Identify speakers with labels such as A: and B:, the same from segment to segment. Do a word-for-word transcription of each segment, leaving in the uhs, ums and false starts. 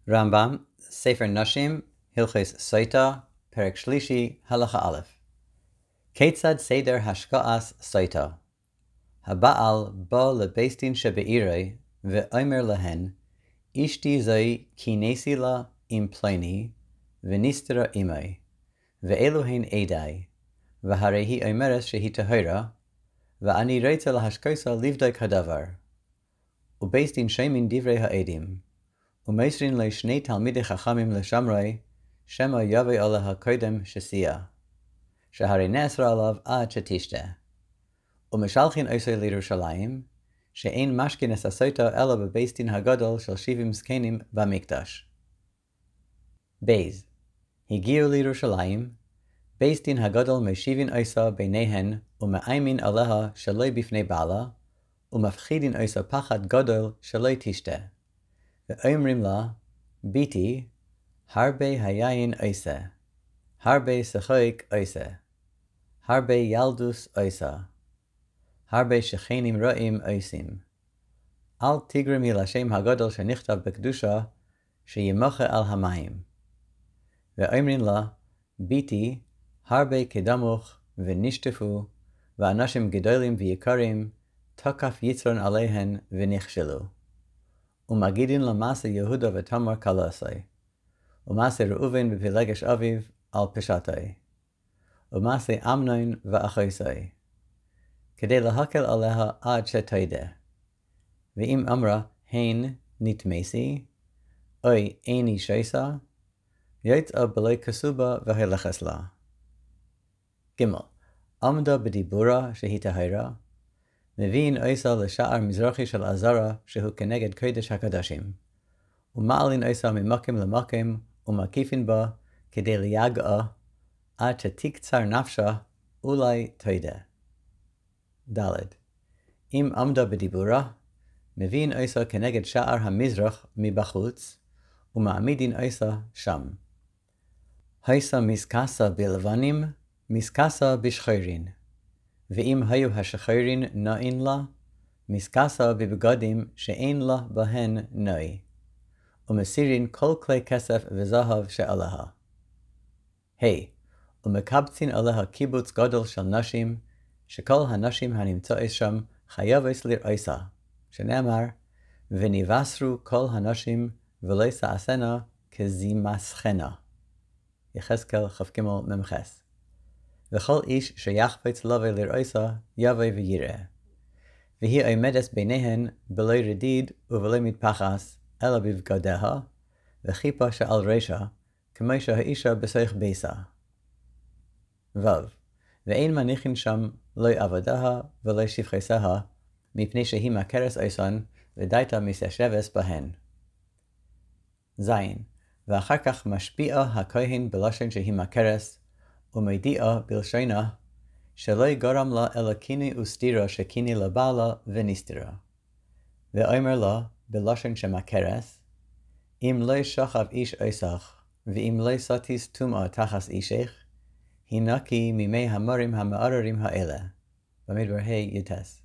A: רמב"ם, ספר נשים, הלכות סוטה, פרק שלישי, הלכה א'. כיצד סדר השקעת סוטה? הבעל בא לבית דין שבעירי, ואומר להן, אשתי זוהי כינסי לה עם פלוני, ונסתרה עמי, ואלו הן עדיי, והרי היא אומרת שהיא טהורה, ואני רוצה להשקותה לבדוק הדבר. ובית דין שומעים דברי העדים, ומוסרים לשני תלמידי חכמים לשמרי, שמא יבוא עליה קודם שסיה, שהרי נאסר עליו עד שתשתה. ומשלחין עושה לירושלים, שאין משכין את הסוטה אלא בבית דין הגדול של שבעים זקנים במקדש. בייז, הגיעו לירושלים, בית דין הגדול משיבין עושה ביניהן, ומאיימין עליה שלא בפני בעלה, ומפחידין עושה פחד גדול שלא תשתה. ואומרים לה, ביתי, הרבה היין עושה, הרבה שחוק עושה, הרבה ילדוס עושה, הרבה שכנים רעים עושים. אל תגרמי לשם הגדול שנכתב בקדושה, שימחה על המים. ואומרים לה, ביתי, הרבה קדמוך ונשטפו, ואנשים גדולים ויקרים, תקף יצרן עליהן ונכשלו. ומגידין למעשה יהודה ותמר קלוסי, ומעשה ראובן בפלגש אביו על פשטי, ומעשה אמנון ואחוסי, כדי להקל עליה עד שתדע. ואם אמרה, הן נתמסי, אוי איני שסה, יצאה בלי כסובה והלכס לה. ג' עמדה בדיבורה שהיא טהרה, מביאים עושה לשער מזרחי של עזרה שהוא כנגד קודש הקדשים, ומעלין עושה ממקם למקם ומקיפין בה כדי ליגעה עד שתקצר נפשה אולי תדע. ד' אם עמדה בדיבורה, מביאים עושה כנגד שער המזרח מבחוץ, ומעמידין עושה שם. עושה מסכסה בלבנים, מסכסה בשחורין. ואם היו השחורין נועין לה, מסכסה בבגדים שאין לה בהן נוי, ומסירין כל כלי כסף וזהב שעליה. היי, ומקבצין עליה קיבוץ גדול של נשים, שכל הנשים הנמצאות שם חייבות לרעושה, שנאמר, ונבשרו כל הנשים ולא תעשנה כזימסכנה. יחזקאל כ"ג ממחס. וכל איש שיחפץ לבוא לרעושה, יבוא ויראה. והיא עומדת ביניהן בלא רדיד ובלא מטפחס, אלא בבגדיה, וכיפה שעל ראשה, כמו שהאישה בסך ביסה. ו. ואין מניחין שם לא עבודה ולא שפחסה, מפני שהיא מכרס עושן, ודייתה מסשבס בהן. ז. ואחר כך משפיעה הכהן בלשון שהיא מכרס, ומודיעה בלשונה, שלא יגרם לה אלא קיני וסתירה שקיני לבעלה ונסתרה. ואומר לה, בלשון שמכרס, אם לא שכב איש עושך, ואם לא סטיס טומאה תחת אישך, הנקי ממי המרים המעררים האלה. במדבר ה' יטס.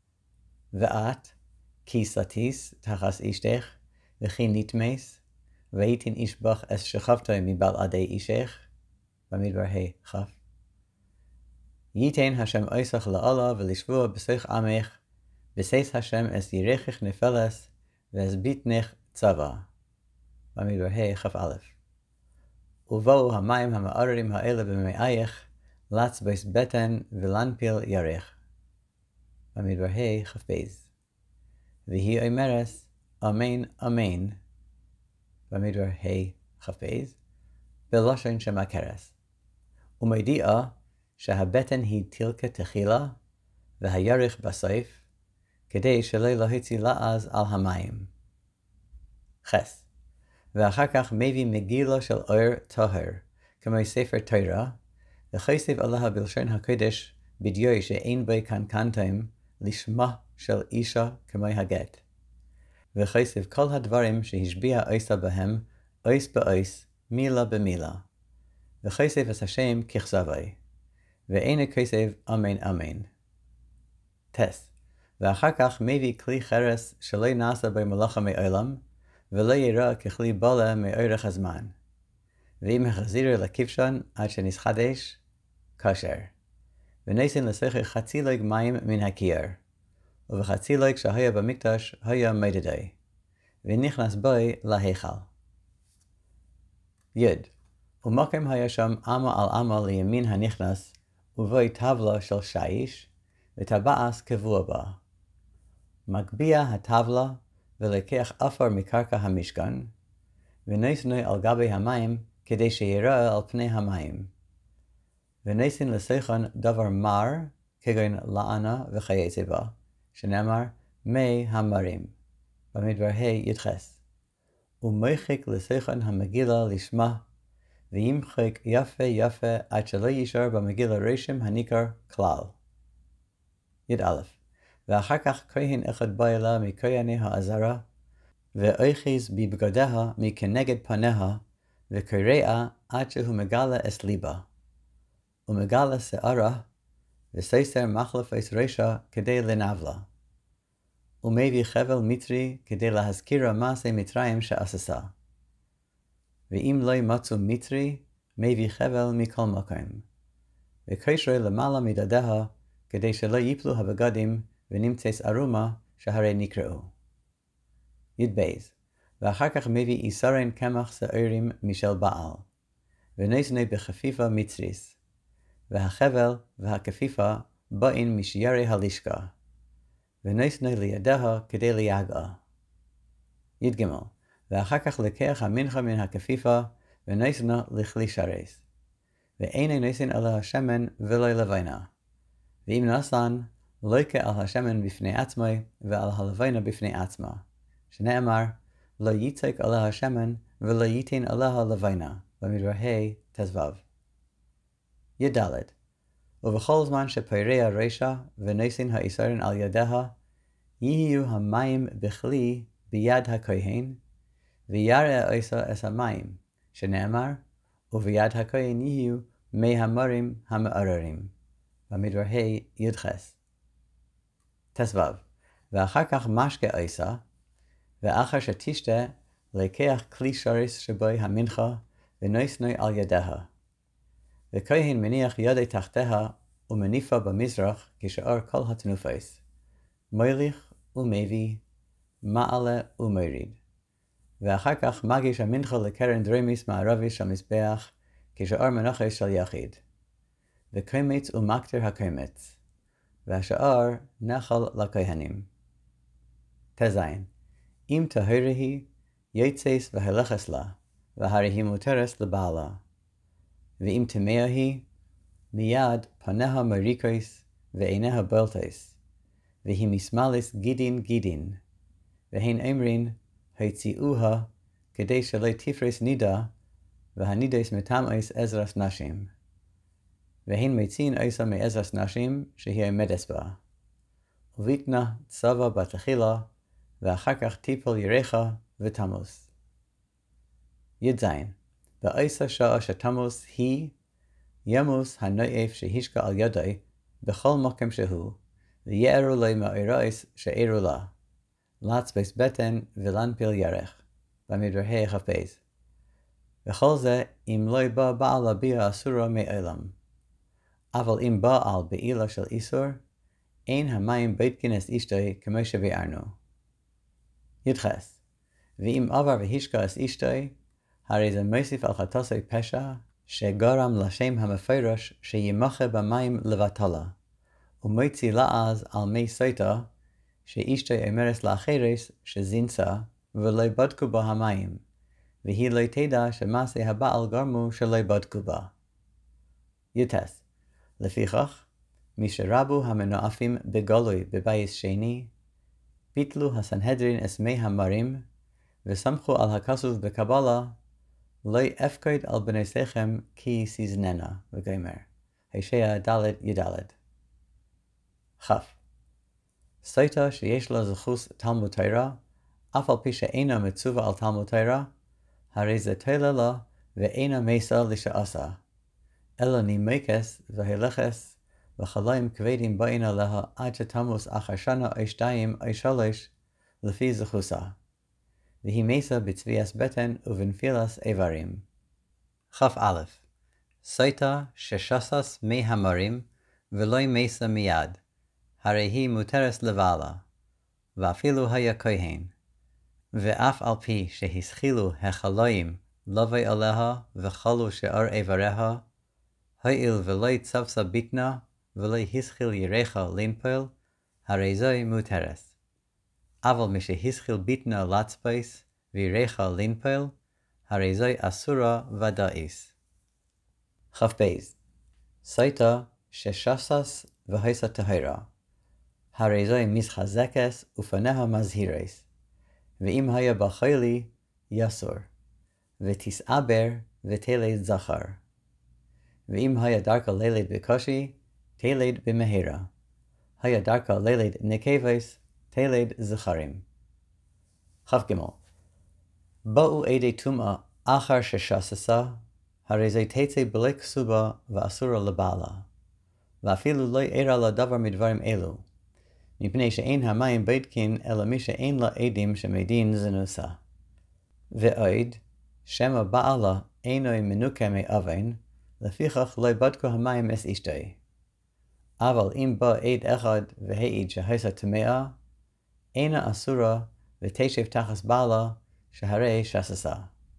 A: ואת, כי סטיס תחת אשתך, וכי נטמס, והייתין איש בך אס שכבתו מבלעדי אישך, במדבר ה' כ'. ייתן השם עושך לעלה ולשבוע בסך עמך, וסייס השם אס ירחך נפלס, ואס ביטנך צבא. במדבר ה' כ"א. ובואו המים המעררים האלה במאייך, לצבוס בטן ולנפיל ירך. במדבר ה' כ"ב. והיא אומרת, אמן אמן. במדבר ה' כ"ב. בלשון שמכרס. ומודיעה שהבטן היא תלכה תחילה, והירך בסוף, כדי שלא להוציא לעז על המים. חס. ואחר כך מביא מגילה של אור טהר, כמו ספר תורה, וחוסף עליה בלשון הקודש, בדיו שאין בו קנקנטים, לשמה של אישה כמו הגט. וחוסף כל הדברים שהשביע עושה בהם, עוס בעוס, מילה במילה. וחוסף את השם ככזבי. ואין כוסף אמן אמן. טס. ואחר כך מביא כלי חרס שלא נעשה בו מלאכה מעולם, ולא יראה ככלי בולה מאורך הזמן. ואם החזירו לכבשן עד שנסחדש, כשר. וניסן לסחר חצי לוג מים מן הקיר, ובחצי לוג שהיה במקדש היה מדדי, ונכנס בוי להיכל. יד. ומקם היה שם אמה על אמה לימין הנכנס, ובוי טבלה של שיש, וטבעס קבוע בה. מגביה הטבלה, ולקח אפר מקרקע המשכן, וניסנו על גבי המים, כדי שיראה על פני המים. וניסן לסחן דבר מר, כגון לענה וכייצא בה, שנאמר מי המרים, במדבר ה' יתחס. ומחק לסחן המגילה לשמה, וימחק יפה יפה עד שלא יישאר במגילה רשם הניכר כלל. י"א. ואחר כך כהן אחד בא אליה מכהני העזרה, ואוחז בבגדיה מכנגד פניה, וקרעה עד שהוא מגלה את ליבה. ומגלה שערה, וססר מחלף את רשע כדי לנבלה. ומביא חבל מצרי כדי להזכיר מעשה מצרים שעשתה. ואם לא מצאו מצרי, מביא חבל מכל מקום. וקשרי למעלה מדדיה, כדי שלא ייפלו הבגדים, ונמצאס ארומה שהרי נקראו. י"בייז. ואחר כך מביא איסרן קמח שעירים משל בעל, ונסנה בחפיפה מצריס. והחבל והכפיפה באים משיירי הלשכה, ונסנה לידיה כדי ליגעה. י"ג. ואחר כך לקח המנחה מן הכפיפה, ונסנה לכלי שרס. ואיני נסן על השמן ולא לבינה. ואם נסן, לויקה על השמן בפני עצמי, ועל הלבינה בפני עצמה. שנאמר, לא ייצק עליה השמן, ולא ייתן עליה לבינה, במדבר ה' תזבב. י"ד. ובכל זמן שפרע רשע, ונסן האיסרן על ידיה, יהיו המים בכלי ביד הכהן, וירא עשה את המים, שנאמר, וביד הכהן יהיו מי המרים המעוררים, במדבר ה' י"ח. תסבב. ואחר כך משקה עשה, ואחר שתשתה, לקח כלי שרס שבוי המנחה, ונסנה על ידיה. וכהן מניח ידי תחתיה, ומניפה במזרח כשאר כל התנופס, מוליך ומביא, מעלה ומוריד. ואחר כך מגיש המנחה לקרן דרמיס מערבי של מזבח, כשאר מנחה של יחיד. וקומץ ומקטר הקומץ, והשאר נחל לכהנים. תזין. אם טהרה היא, יצאס והלכס לה, והרי היא מותרס לבעלה. ואם טמאה היא, מיד פניה מריקוס ועיניה בולטס, והיא משמאלס גידין גידין, והן אמרין, הוציאוה, כדי שלא תפרס נידה, והנידס מטמאס עזרס נשים. והן מציין עשה מעזרס נשים, שהיא עמדס בה. וביתנה צבא בתחילה, ואחר כך טיפול ירחה ותמוס. י"ז. בעשה שעה שתמוס היא, ימוס הנואף שהשקע על ידי, בכל מקום שהוא, ויערו לו מאירס שאירו לה, לעצבס בטן ולנפיל ירך, במדבר ה' חפש. וכל זה, אם לא בא בעל להביע אסורה מעולם. אבל אם בעל בעילה של איסור, אין המים בית כנס אשתי כמו שביארנו. י"ח. ואם עבר והשקע את אשתי, הרי זה מוסיף על חטאי פשע, שגרם לשם המפרש שימחה במים לבטלה, ומוציא לעז על מי סוטה, שאשתי אומרת לאחרס שזינסה, ולא בדקו בה המים, והיא לא תדע שמעשה הבעל גרמו שלא בדקו בה. י"ט. לפיכך, מי שרבו המנואפים בגלוי בבית שני, ביטלו הסנהדרין את מי המרים, וסמכו על הכסוף בקבלה, לא אפקד על בנסיכם כי סיזננה, וגמר. הושע ד' י"ד. כ'. סוטה שיש לה זכוס תלמוד תורה, אף על פי שאינה מצווה על תלמוד תורה, הרי זה תולה לה ואינה מסה לשעשה, אלא נימקס והלכס וחליים כבדים באים עליה עד שתמוס אחר שנה או שתיים או שלוש לפי זכוסה. והיא מסה בצביעס בטן ובנפילס איברים. כף א' סויטה ששסס מי המרים ולוי מסה מיד, הרי היא מותרס לבעלה, ואפילו היה כהן. ואף על פי שהשחילו החלויים לוי עליה וחלו שאר איבריה, הואיל ולוי צבסה ביטנה ולוי השחיל ירחה לנפול, הרי זוי מותרס. אבל משהשחיל ביטנה לצפייס וירחה לנפול, הרי זוי אסורה ודאיס. כף בייז סויטה ששסס והייסה טהרה, הרי זוי מתחזקס ופניה מזהירס, ואם היה בחיילי יסור, ותסעבר ותלד זכר, ואם היה דרכה לילד בקושי, תלד במהרה, היה דרכה לילד נקבס, תלד זכרים. כף ג' באו עדי טומאה אחר ששססה, הרי זה תצא בלי כסובה ואסורה לבעלה, ואפילו לא אירע לה דבר מדברים אלו, מפני שאין המים בודקין אלא מי שאין לה עדים שמדין זנוסה. ועוד, שמא בעלה אינו מנוקה מאבן, לפיכך לא בדקו המים אס אשתי. אבל אם בא עד אחד והעיד שהייסה טמאה, אינה אסורה ותשב תחת בעלה שהרי שססה.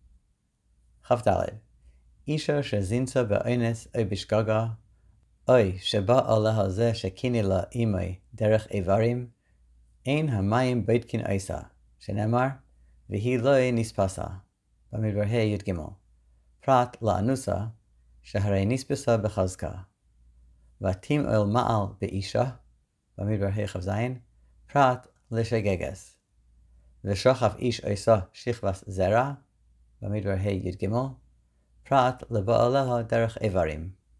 A: כף ד' אישה שזינצה באונס או בשגגה, אוי שבא עליה זה שקיני לה אימי דרך איברים, אין המים בודקין עיסה, שנאמר, והיא לא נספסה, במדבר ה' י"ג, פרט לאנוסה, שהרי נספסה בחזקה. ותים אל מעל באישה, במדבר ה' כ"ז, פרט לשגגס. ושוכב איש עיסה שכבס זרע, במדבר ה' י"ג, פרט לבעליה דרך איברים.